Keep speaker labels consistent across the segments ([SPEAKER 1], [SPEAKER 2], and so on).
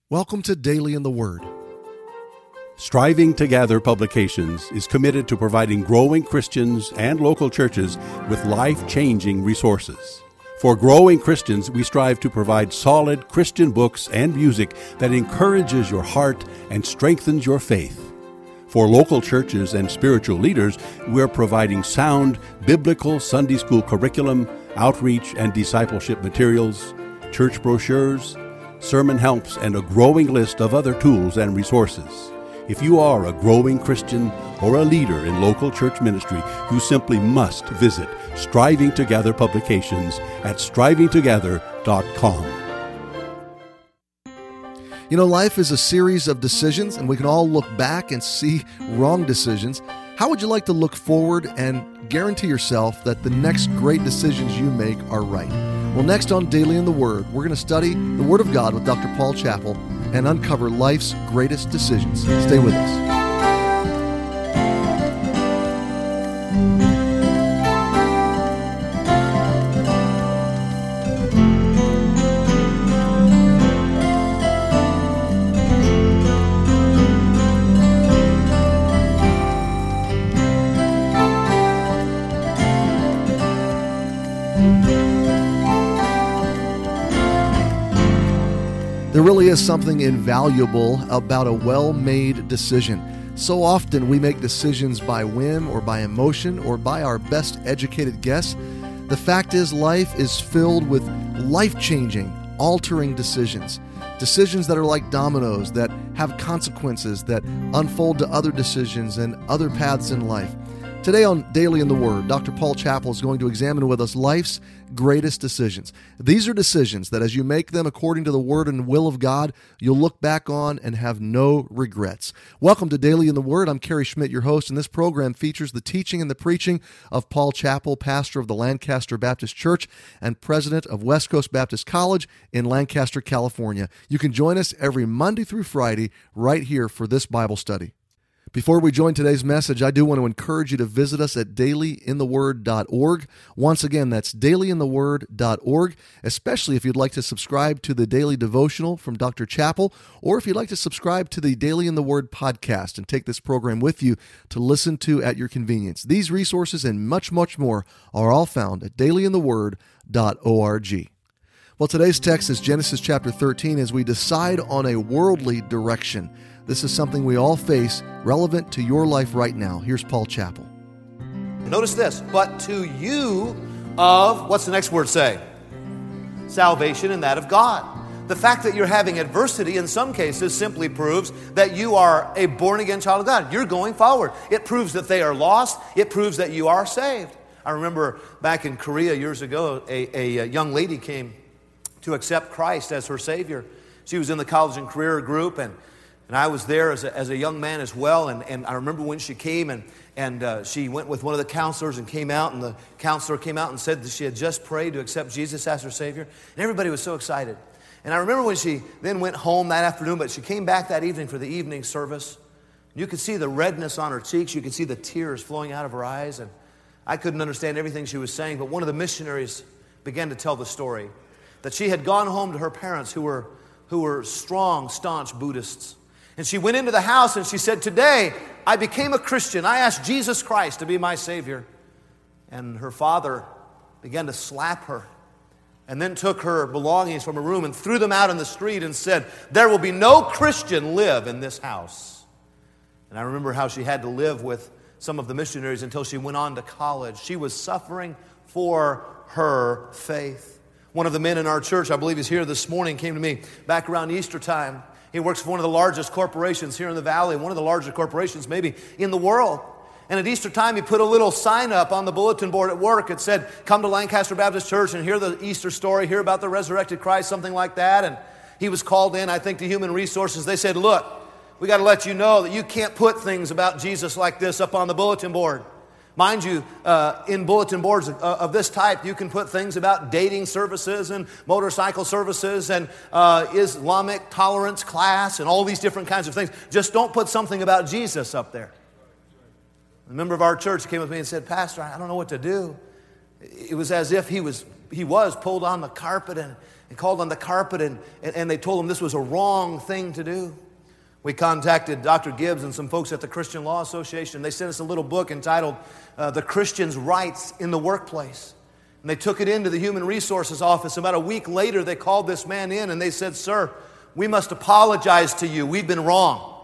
[SPEAKER 1] Welcome to Daily in the Word.
[SPEAKER 2] Striving to Gather Publications is committed to providing growing Christians and local churches with life-changing resources. For growing Christians, we strive to provide solid Christian books and music that encourages your heart and strengthens your faith. For local churches and spiritual leaders, we're providing sound biblical Sunday school curriculum, outreach and discipleship materials, church brochures, sermon helps, and a growing list of other tools and resources. If you are a growing Christian or a leader in local church ministry, you simply must visit Striving to Gather Publications at strivingtogether.com.
[SPEAKER 1] You know, life is a series of decisions, and we can all look back and see wrong decisions. How would you like to look forward and guarantee yourself that the next great decisions you make are right? Well, next on Daily in the Word, we're going to study the Word of God with Dr. Paul Chappell and uncover life's greatest decisions. Stay with us. There really is something invaluable about a well-made decision. So often we make decisions by whim or by emotion or by our best educated guess. The fact is, life is filled with life-changing, altering decisions. Decisions that are like dominoes, that have consequences, that unfold to other decisions and other paths in life. Today on Daily in the Word, Dr. Paul Chappell is going to examine with us life's greatest decisions. These are decisions that as you make them according to the Word and will of God, you'll look back on and have no regrets. Welcome to Daily in the Word. I'm Kerry Schmidt, your host, and this program features the teaching and the preaching of Paul Chappell, pastor of the Lancaster Baptist Church and president of West Coast Baptist College in Lancaster, California. You can join us every Monday through Friday right here for this Bible study. Before we join today's message, I do want to encourage you to visit us at dailyintheword.org. Once again, that's dailyintheword.org, especially if you'd like to subscribe to the daily devotional from Dr. Chappell, or if you'd like to subscribe to the Daily in the Word podcast and take this program with you to listen to at your convenience. These resources and much, much more are all found at dailyintheword.org. Well, today's text is Genesis chapter 13 as we decide on a worldly direction. This is something we all face, relevant to your life right now. Here's Paul Chappell.
[SPEAKER 3] Notice this, but to you of, what's the next word say? Salvation and that of God. The fact that you're having adversity in some cases simply proves that you are a born-again child of God. You're going forward. It proves that they are lost. It proves that you are saved. I remember back in Korea years ago, a young lady came to accept Christ as her Savior. She was in the college and career group, and I was there as a young man as well, and I remember when she came, and she went with one of the counselors and came out, and the counselor came out and said that she had just prayed to accept Jesus as her Savior, and everybody was so excited. And I remember when she then went home that afternoon, but she came back that evening for the evening service. You could see the redness on her cheeks, you could see the tears flowing out of her eyes, and I couldn't understand everything she was saying, but one of the missionaries began to tell the story that she had gone home to her parents who were strong, staunch Buddhists. And she went into the house and she said, "Today I became a Christian. I asked Jesus Christ to be my Savior." And her father began to slap her and then took her belongings from her room and threw them out in the street and said, "There will be no Christian live in this house." And I remember how she had to live with some of the missionaries until she went on to college. She was suffering for her faith. One of the men in our church, I believe he's here this morning, came to me back around Easter time. He works for one of the largest corporations here in the valley, one of the largest corporations maybe in the world. And at Easter time, he put a little sign up on the bulletin board at work. It said, "Come to Lancaster Baptist Church and hear the Easter story, hear about the resurrected Christ," something like that. And he was called in, I think, to Human Resources. They said, "Look, we got to let you know that you can't put things about Jesus like this up on the bulletin board." Mind you, in bulletin boards of this type, you can put things about dating services and motorcycle services and Islamic tolerance class and all these different kinds of things. Just don't put something about Jesus up there. A member of our church came with me and said, "Pastor, I don't know what to do." It was as if he was he was pulled on the carpet and called on the carpet, and they told him this was a wrong thing to do. We contacted Dr. Gibbs and some folks at the Christian Law Association. They sent us a little book entitled The Christian's Rights in the Workplace. And they took it into the Human Resources office. About a week later, they called this man in and they said, "Sir, we must apologize to you. We've been wrong."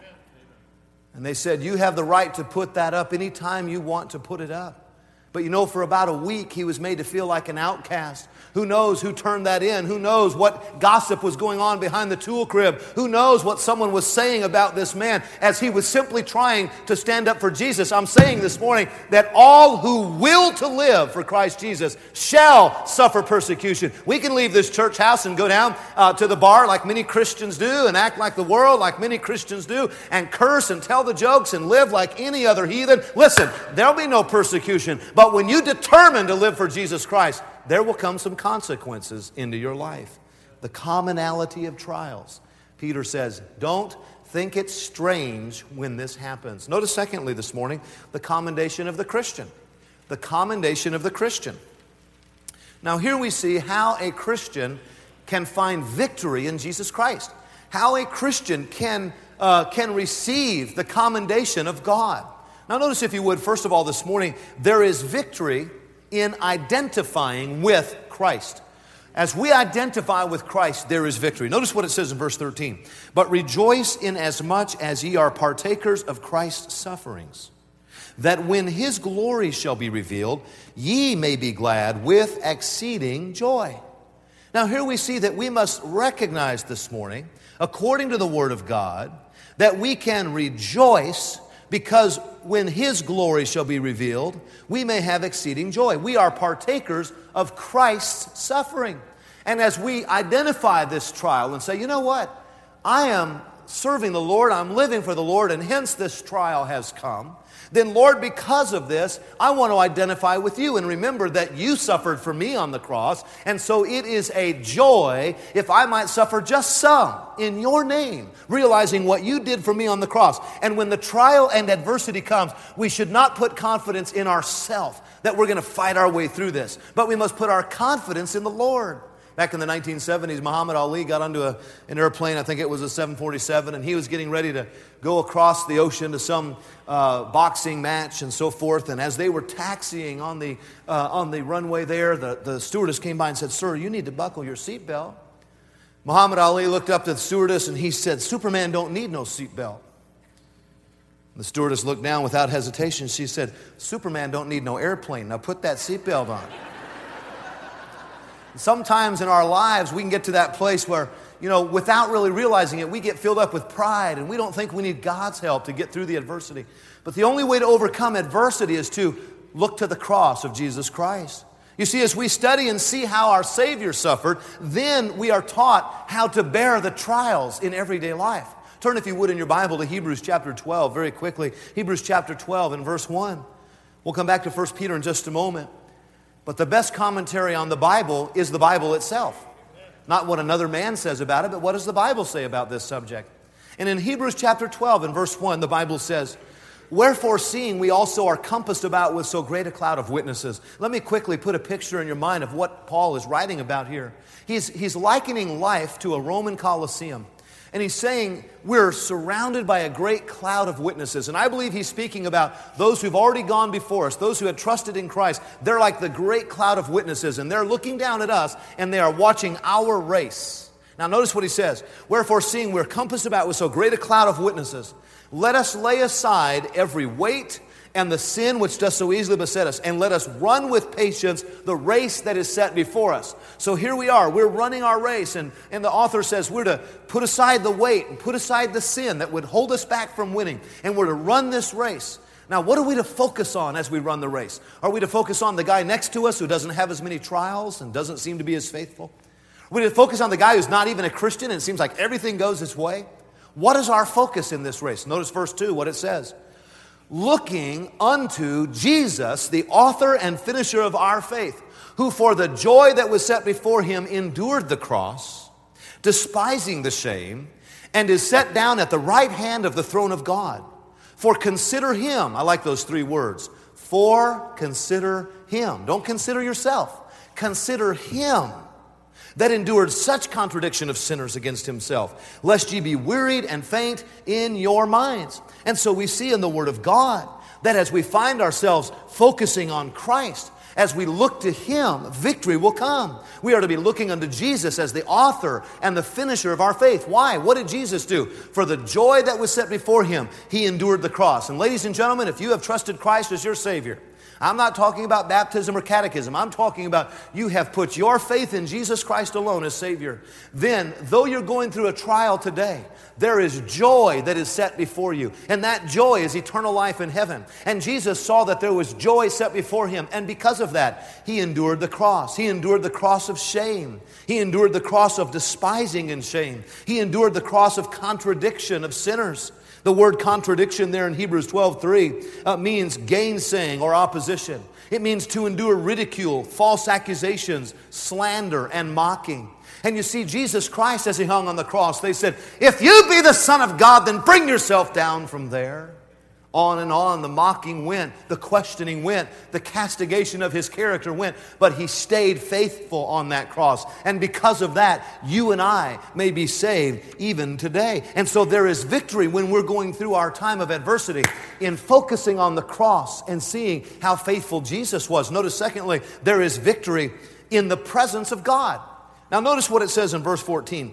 [SPEAKER 3] And they said, "You have the right to put that up anytime you want to put it up." But you know, for about a week, he was made to feel like an outcast. Who knows who turned that in? Who knows what gossip was going on behind the tool crib? Who knows what someone was saying about this man as he was simply trying to stand up for Jesus? I'm saying this morning that all who will to live for Christ Jesus shall suffer persecution. We can leave this church house and go down to the bar like many Christians do and act like the world like many Christians do and curse and tell the jokes and live like any other heathen. Listen, there'll be no persecution. But when you determine to live for Jesus Christ, there will come some consequences into your life. The commonality of trials. Peter says, don't think it strange when this happens. Notice secondly this morning, the commendation of the Christian. The commendation of the Christian. Now here we see how a Christian can find victory in Jesus Christ. How a Christian can receive the commendation of God. Now notice, if you would, first of all this morning, there is victory in identifying with Christ. As we identify with Christ, there is victory. Notice what it says in verse 13. "But rejoice inasmuch as ye are partakers of Christ's sufferings, that when his glory shall be revealed, ye may be glad with exceeding joy." Now here we see that we must recognize this morning, according to the Word of God, that we can rejoice because when his glory shall be revealed, we may have exceeding joy. We are partakers of Christ's suffering. And as we identify this trial and say, you know what? I am serving the Lord, I'm living for the Lord, and hence this trial has come. Then, Lord, because of this, I want to identify with you and remember that you suffered for me on the cross. And so it is a joy if I might suffer just some in your name, realizing what you did for me on the cross. And when the trial and adversity comes, we should not put confidence in ourselves that we're going to fight our way through this, but we must put our confidence in the Lord. Back in the 1970s, Muhammad Ali got onto an airplane, I think it was a 747, and he was getting ready to go across the ocean to some boxing match and so forth. And as they were taxiing on the runway there, the stewardess came by and said, "Sir, you need to buckle your seatbelt." Muhammad Ali looked up to the stewardess and he said, "Superman don't need no seatbelt." The stewardess looked down without hesitation. She said, "Superman don't need no airplane. Now put that seatbelt on." Sometimes in our lives, we can get to that place where, without really realizing it, we get filled up with pride and we don't think we need God's help to get through the adversity. But the only way to overcome adversity is to look to the cross of Jesus Christ. You see, as we study and see how our Savior suffered, then we are taught how to bear the trials in everyday life. Turn, if you would, in your Bible to Hebrews chapter 12 very quickly. Hebrews chapter 12 and verse 1. We'll come back to 1 Peter in just a moment. But the best commentary on the Bible is the Bible itself. Not what another man says about it, but what does the Bible say about this subject? And in Hebrews chapter 12 and verse 1, the Bible says, "Wherefore, seeing we also are compassed about with so great a cloud of witnesses." Let me quickly put a picture in your mind of what Paul is writing about here. He's likening life to a Roman Colosseum. And he's saying we're surrounded by a great cloud of witnesses. And I believe he's speaking about those who've already gone before us, those who had trusted in Christ. They're like the great cloud of witnesses, and they're looking down at us, and they are watching our race. Now notice what he says. "Wherefore, seeing we're compassed about with so great a cloud of witnesses, let us lay aside every weight and the sin which does so easily beset us, and let us run with patience the race that is set before us." So here we are, we're running our race, and the author says we're to put aside the weight and put aside the sin that would hold us back from winning, and we're to run this race. Now, what are we to focus on as we run the race? Are we to focus on the guy next to us who doesn't have as many trials and doesn't seem to be as faithful? Are we to focus on the guy who's not even a Christian and it seems like everything goes his way? What is our focus in this race? Notice verse 2, what it says. "Looking unto Jesus, the author and finisher of our faith, who for the joy that was set before him endured the cross, despising the shame, and is set down at the right hand of the throne of God. For consider him," I like those three words, for consider him. Don't consider yourself. consider him that endured such contradiction of sinners against himself, lest ye be wearied and faint in your minds. And so we see in the Word of God that as we find ourselves focusing on Christ, as we look to him, victory will come. We are to be looking unto Jesus as the author and the finisher of our faith. Why? What did Jesus do? For the joy that was set before him, he endured the cross. And ladies and gentlemen, if you have trusted Christ as your Savior, I'm not talking about baptism or catechism. I'm talking about you have put your faith in Jesus Christ alone as Savior. Then, though you're going through a trial today, there is joy that is set before you. And that joy is eternal life in heaven. And Jesus saw that there was joy set before him. And because of that, he endured the cross. He endured the cross of shame. He endured the cross of despising and shame. He endured the cross of contradiction of sinners. The word contradiction there in Hebrews 12:3 means gainsaying or opposition. It means to endure ridicule, false accusations, slander, and mocking. And you see, Jesus Christ, as he hung on the cross, they said, if you be the Son of God, then bring yourself down from there. On and on, the mocking went, the questioning went, the castigation of his character went, but he stayed faithful on that cross. And because of that, you and I may be saved even today. And so there is victory when we're going through our time of adversity in focusing on the cross and seeing how faithful Jesus was. Notice, secondly, there is victory in the presence of God. Now notice what it says in verse 14.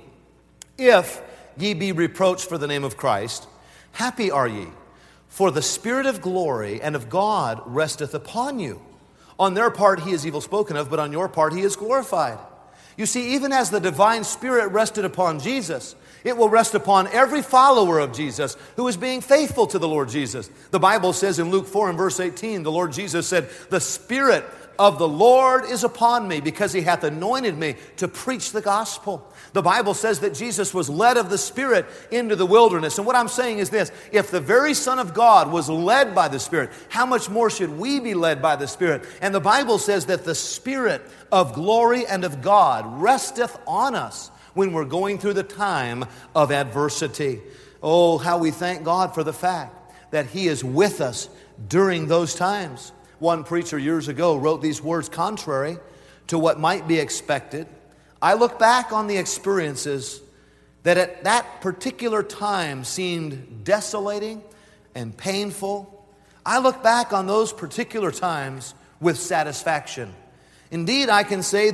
[SPEAKER 3] If ye be reproached for the name of Christ, happy are ye, for the Spirit of glory and of God resteth upon you. On their part he is evil spoken of, but on your part he is glorified. You see, even as the divine Spirit rested upon Jesus, it will rest upon every follower of Jesus who is being faithful to the Lord Jesus. The Bible says in Luke 4 and verse 18, the Lord Jesus said, the Spirit of the Lord is upon me, because he hath anointed me to preach the gospel. The Bible says that Jesus was led of the Spirit into the wilderness. And what I'm saying is this: if the very Son of God was led by the Spirit, how much more should we be led by the Spirit? And the Bible says that the Spirit of glory and of God resteth on us when we're going through the time of adversity. Oh, how we thank God for the fact that he is with us during those times. One preacher years ago wrote these words: contrary to what might be expected, I look back on the experiences that at that particular time seemed desolating and painful. I look back on those particular times with satisfaction. Indeed, I can say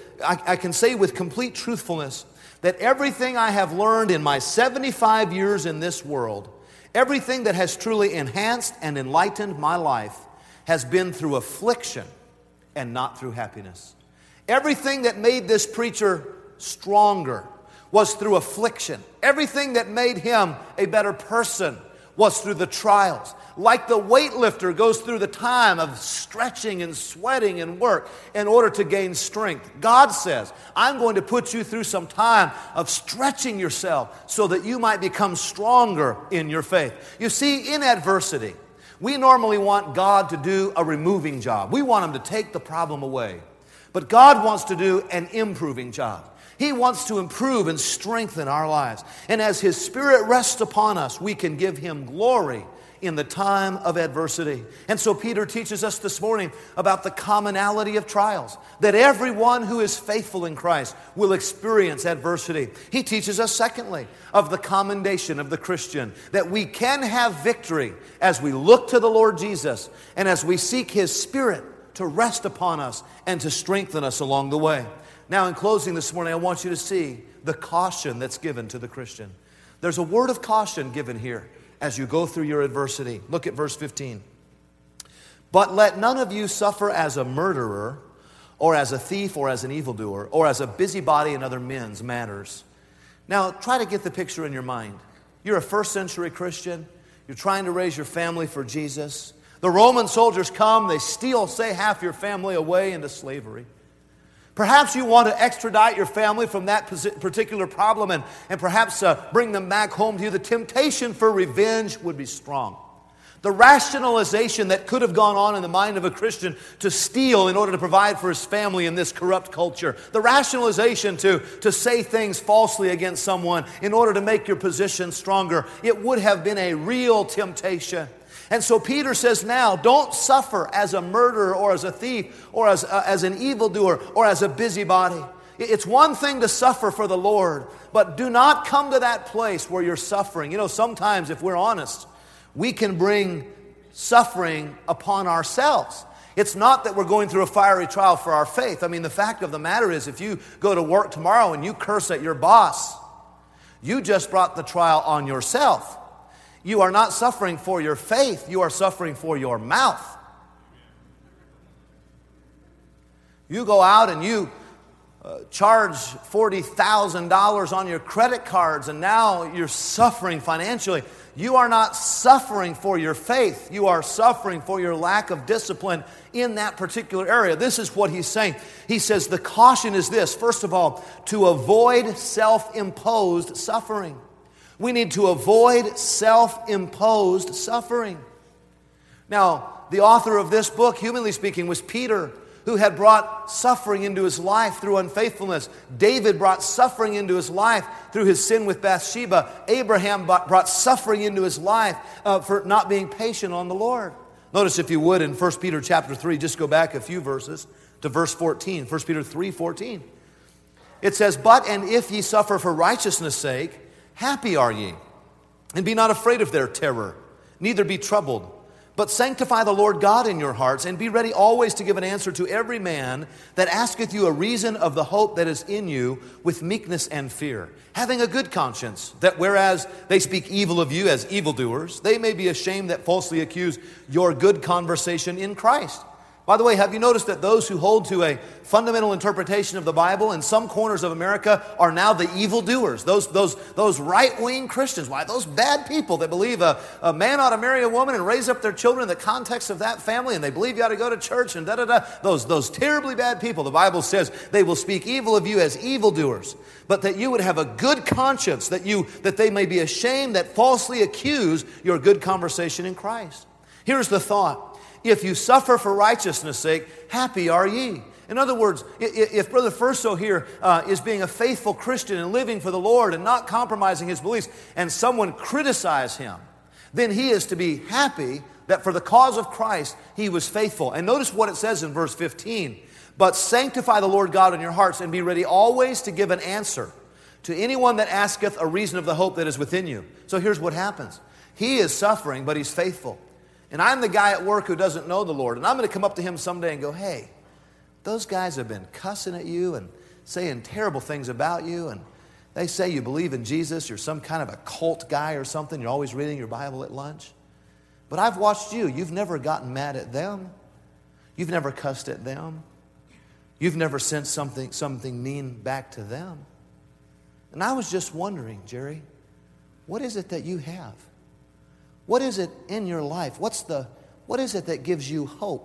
[SPEAKER 3] with complete truthfulness that everything I have learned in my 75 years in this world, everything that has truly enhanced and enlightened my life, has been through affliction and not through happiness. Everything that made this preacher stronger was through affliction. Everything that made him a better person was through the trials. Like the weightlifter goes through the time of stretching and sweating and work in order to gain strength, God says, I'm going to put you through some time of stretching yourself so that you might become stronger in your faith. You see, in adversity, we normally want God to do a removing job. We want him to take the problem away. But God wants to do an improving job. He wants to improve and strengthen our lives. And as his Spirit rests upon us, we can give him glory in the time of adversity. And so Peter teaches us this morning about the commonality of trials, that everyone who is faithful in Christ will experience adversity. He teaches us, secondly, of the commendation of the Christian, that we can have victory as we look to the Lord Jesus and as we seek his Spirit to rest upon us and to strengthen us along the way. Now, in closing this morning, I want you to see the caution that's given to the Christian. There's a word of caution given here as you go through your adversity. Look at verse 15. But let none of you suffer as a murderer, or as a thief, or as an evildoer, or as a busybody in other men's matters. Now, try to get the picture in your mind. You're a first century Christian. You're trying to raise your family for Jesus. The Roman soldiers come. They steal, say, half your family away into slavery. Perhaps you want to extradite your family from that particular problem and perhaps bring them back home to you. The temptation for revenge would be strong. The rationalization that could have gone on in the mind of a Christian to steal in order to provide for his family in this corrupt culture. The rationalization to say things falsely against someone in order to make your position stronger. It would have been a real temptation. And so Peter says now, don't suffer as a murderer or as a thief or as an evildoer or as a busybody. It's one thing to suffer for the Lord, but do not come to that place where you're suffering. You know, sometimes if we're honest, we can bring suffering upon ourselves. It's not that we're going through a fiery trial for our faith. I mean, the fact of the matter is, if you go to work tomorrow and you curse at your boss, you just brought the trial on yourself. You are not suffering for your faith. You are suffering for your mouth. You go out and you charge $40,000 on your credit cards, and now you're suffering financially. You are not suffering for your faith. You are suffering for your lack of discipline in that particular area. This is what he's saying. He says the caution is this: first of all, to avoid self-imposed suffering. We need to avoid self-imposed suffering. Now, the author of this book, humanly speaking, was Peter, who had brought suffering into his life through unfaithfulness. David brought suffering into his life through his sin with Bathsheba. Abraham brought suffering into his life for not being patient on the Lord. Notice, if you would, in 1 Peter chapter 3, just go back a few verses to verse 14. 1 Peter 3:14. It says, "But and if ye suffer for righteousness' sake, happy are ye, and be not afraid of their terror, neither be troubled. But sanctify the Lord God in your hearts, and be ready always to give an answer to every man that asketh you a reason of the hope that is in you with meekness and fear, having a good conscience, that whereas they speak evil of you as evildoers, they may be ashamed that falsely accuse your good conversation in Christ." By the way, have you noticed that those who hold to a fundamental interpretation of the Bible in some corners of America are now the evildoers? Those right-wing Christians, why, those bad people that believe a man ought to marry a woman and raise up their children in the context of that family, and they believe you ought to go to church and da-da-da. Those terribly bad people, the Bible says they will speak evil of you as evildoers, but that you would have a good conscience, that they may be ashamed that falsely accuse your good conversation in Christ. Here's the thought: if you suffer for righteousness' sake, happy are ye. In other words, if Brother Furso here is being a faithful Christian and living for the Lord and not compromising his beliefs, and someone criticize him, then he is to be happy that for the cause of Christ he was faithful. And notice what it says in verse 15. "But sanctify the Lord God in your hearts, and be ready always to give an answer to anyone that asketh a reason of the hope that is within you." So here's what happens. He is suffering, but he's faithful. And I'm the guy at work who doesn't know the Lord. And I'm going to come up to him someday and go, "Hey, those guys have been cussing at you and saying terrible things about you. And they say you believe in Jesus. You're some kind of a cult guy or something. You're always reading your Bible at lunch. But I've watched you. You've never gotten mad at them. You've never cussed at them. You've never sent something mean back to them. And I was just wondering, Jerry, what is it that you have? What is it in your life? What is it that gives you hope?"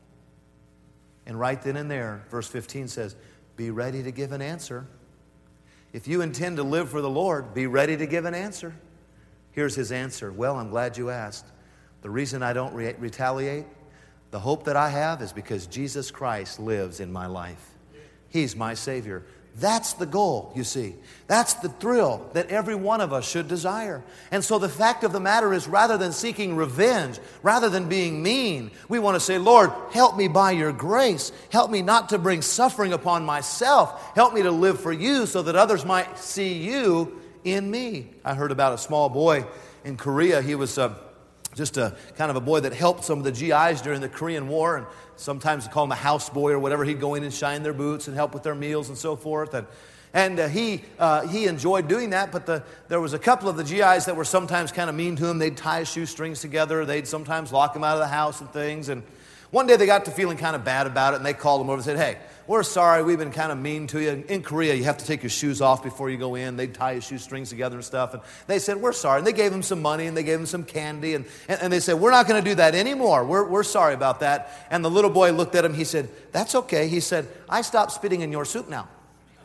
[SPEAKER 3] And right then and there, verse 15 says, "Be ready to give an answer." If you intend to live for the Lord, be ready to give an answer. Here's his answer. "Well, I'm glad you asked. The reason I don't retaliate, the hope that I have is because Jesus Christ lives in my life. He's my Savior." That's the goal, you see. That's the thrill that every one of us should desire. And so the fact of the matter is, rather than seeking revenge, rather than being mean, we want to say, "Lord, help me by your grace. Help me not to bring suffering upon myself. Help me to live for you so that others might see you in me." I heard about a small boy in Korea. He was just a kind of a boy that helped some of the GIs during the Korean War, and sometimes they call him a houseboy or whatever. He'd go in and shine their boots and help with their meals and so forth. And he enjoyed doing that, but there was a couple of the GIs that were sometimes kind of mean to him. They'd tie his shoestrings together. They'd sometimes lock him out of the house and things. And one day they got to feeling kind of bad about it, and they called him over and said, "Hey, we're sorry, we've been kind of mean to you. In Korea, you have to take your shoes off before you go in." They'd tie his shoestrings together and stuff. And they said, "We're sorry." And they gave him some money, and they gave him some candy. And they said, "We're not going to do that anymore. We're sorry about that." And the little boy looked at him. He said, "That's okay." He said, "I stopped spitting in your soup now."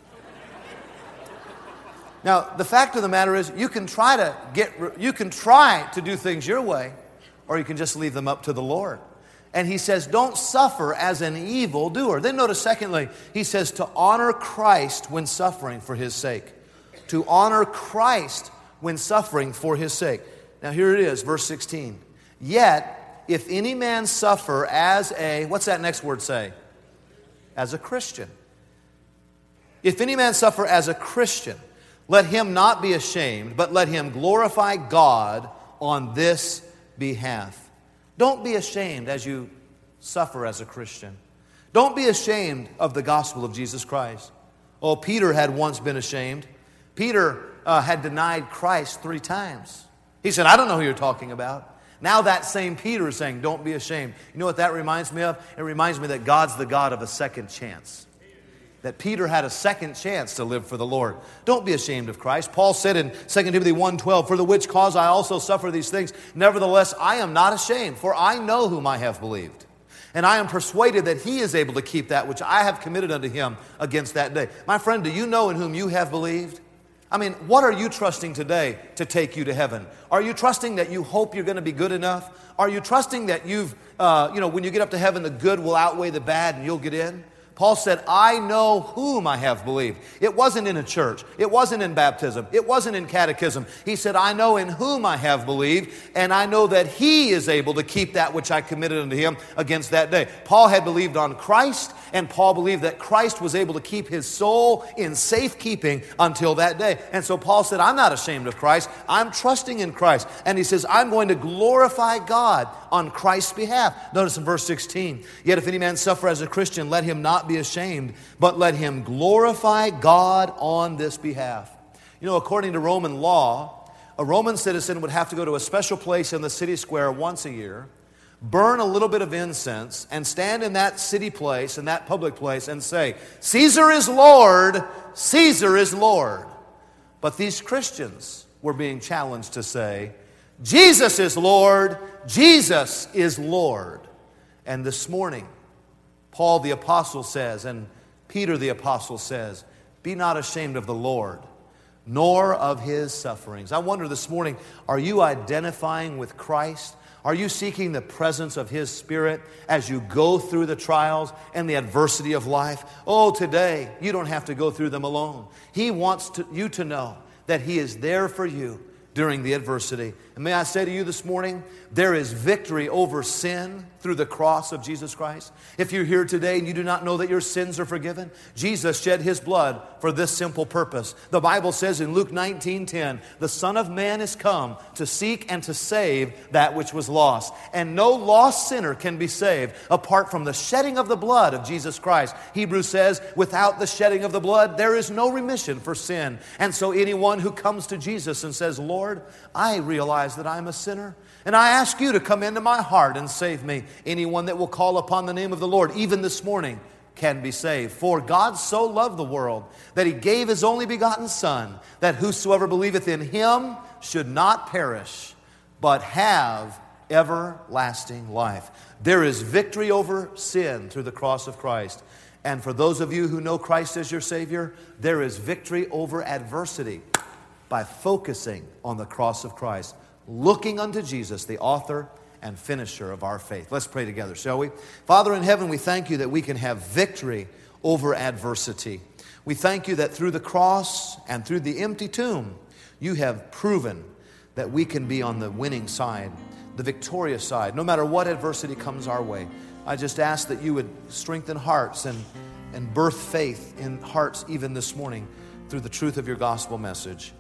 [SPEAKER 3] Now, the fact of the matter is, you can try to do things your way, or you can just leave them up to the Lord. And he says, don't suffer as an evildoer. Then notice, secondly, he says to honor Christ when suffering for his sake. To honor Christ when suffering for his sake. Now here it is, verse 16. Yet, if any man suffer as a, what's that next word say? As a Christian. If any man suffer as a Christian, let him not be ashamed, but let him glorify God on this behalf. Don't be ashamed as you suffer as a Christian. Don't be ashamed of the gospel of Jesus Christ. Oh, Peter had once been ashamed. Peter had denied Christ 3 times. He said, I don't know who you're talking about. Now that same Peter is saying, don't be ashamed. You know what that reminds me of? It reminds me that God's the God of a second chance. That Peter had a second chance to live for the Lord. Don't be ashamed of Christ. Paul said in 2 Timothy 1:12, for the which cause I also suffer these things. Nevertheless, I am not ashamed, for I know whom I have believed. And I am persuaded that he is able to keep that which I have committed unto him against that day. My friend, do you know in whom you have believed? I mean, what are you trusting today to take you to heaven? Are you trusting that you hope you're going to be good enough? Are you trusting that when you get up to heaven, the good will outweigh the bad and you'll get in? Paul said, I know whom I have believed. It wasn't in a church. It wasn't in baptism. It wasn't in catechism. He said, I know in whom I have believed, and I know that he is able to keep that which I committed unto him against that day. Paul had believed on Christ, and Paul believed that Christ was able to keep his soul in safekeeping until that day. And so Paul said, I'm not ashamed of Christ. I'm trusting in Christ. And he says, I'm going to glorify God on Christ's behalf. Notice in verse 16, yet if any man suffer as a Christian, let him not be ashamed, but let him glorify God on this behalf. You know, according to Roman law, a Roman citizen would have to go to a special place in the city square once a year, burn a little bit of incense, and stand in that city place, in that public place, and say, Caesar is Lord, Caesar is Lord. But these Christians were being challenged to say, Jesus is Lord, Jesus is Lord. And this morning, Paul the Apostle says, and Peter the Apostle says, be not ashamed of the Lord, nor of his sufferings. I wonder this morning, are you identifying with Christ? Are you seeking the presence of his Spirit as you go through the trials and the adversity of life? Oh, today, you don't have to go through them alone. He wants you to know that he is there for you during the adversity. And may I say to you this morning, there is victory over sin through the cross of Jesus Christ. If you're here today and you do not know that your sins are forgiven, Jesus shed his blood for this simple purpose. The Bible says in Luke 19:10, the Son of Man is come to seek and to save that which was lost. And no lost sinner can be saved apart from the shedding of the blood of Jesus Christ. Hebrews says, without the shedding of the blood, there is no remission for sin. And so anyone who comes to Jesus and says, Lord, I realize that I'm a sinner, and I ask you to come into my heart and save me. Anyone that will call upon the name of the Lord, even this morning, can be saved. For God so loved the world that he gave his only begotten Son, that whosoever believeth in him should not perish, but have everlasting life. There is victory over sin through the cross of Christ. And for those of you who know Christ as your Savior, there is victory over adversity by focusing on the cross of Christ, looking unto Jesus, the author and finisher of our faith. Let's pray together, shall we? Father in heaven, we thank you that we can have victory over adversity. We thank you that through the cross and through the empty tomb, you have proven that we can be on the winning side, the victorious side, no matter what adversity comes our way. I just ask that you would strengthen hearts and birth faith in hearts even this morning through the truth of your gospel message.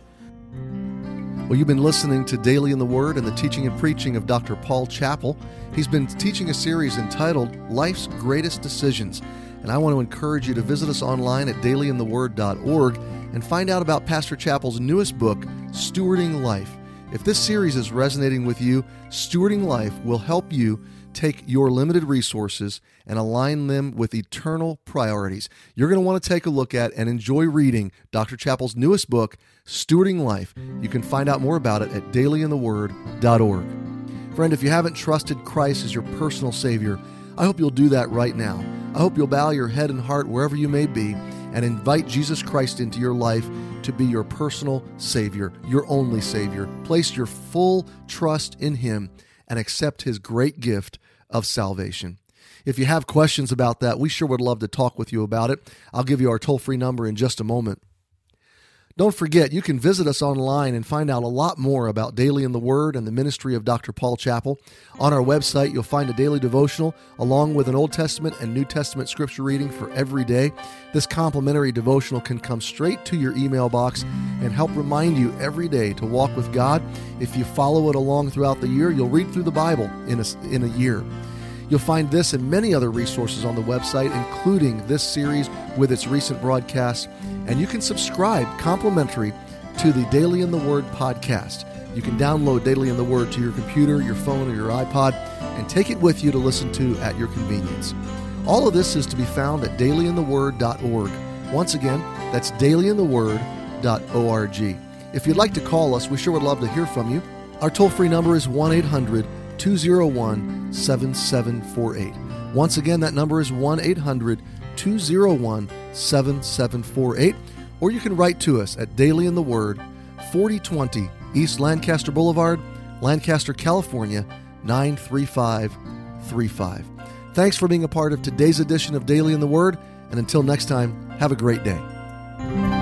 [SPEAKER 1] Well, you've been listening to Daily in the Word and the teaching and preaching of Dr. Paul Chappell. He's been teaching a series entitled Life's Greatest Decisions. And I want to encourage you to visit us online at dailyintheword.org and find out about Pastor Chappell's newest book, Stewarding Life. If this series is resonating with you, Stewarding Life will help you take your limited resources and align them with eternal priorities. You're going to want to take a look at and enjoy reading Dr. Chappell's newest book, Stewarding Life. You can find out more about it at dailyintheword.org. Friend, if you haven't trusted Christ as your personal Savior, I hope you'll do that right now. I hope you'll bow your head and heart wherever you may be and invite Jesus Christ into your life to be your personal Savior, your only Savior. Place your full trust in Him and accept His great gift of salvation. If you have questions about that, we sure would love to talk with you about it. I'll give you our toll-free number in just a moment. Don't forget, you can visit us online and find out a lot more about Daily in the Word and the ministry of Dr. Paul Chappell. On our website, you'll find a daily devotional along with an Old Testament and New Testament scripture reading for every day. This complimentary devotional can come straight to your email box and help remind you every day to walk with God. If you follow it along throughout the year, you'll read through the Bible in a year. You'll find this and many other resources on the website, including this series with its recent broadcasts. And you can subscribe complimentary to the Daily in the Word podcast. You can download Daily in the Word to your computer, your phone, or your iPod, and take it with you to listen to at your convenience. All of this is to be found at dailyintheword.org. Once again, that's dailyintheword.org. If you'd like to call us, we sure would love to hear from you. Our toll-free number is 1-800-201-7748. Once again, that number is 1-800-201-7748. Or you can write to us at Daily in the Word, 4020 East Lancaster Boulevard, Lancaster, California, 93535. Thanks for being a part of today's edition of Daily in the Word, and until next time, have a great day.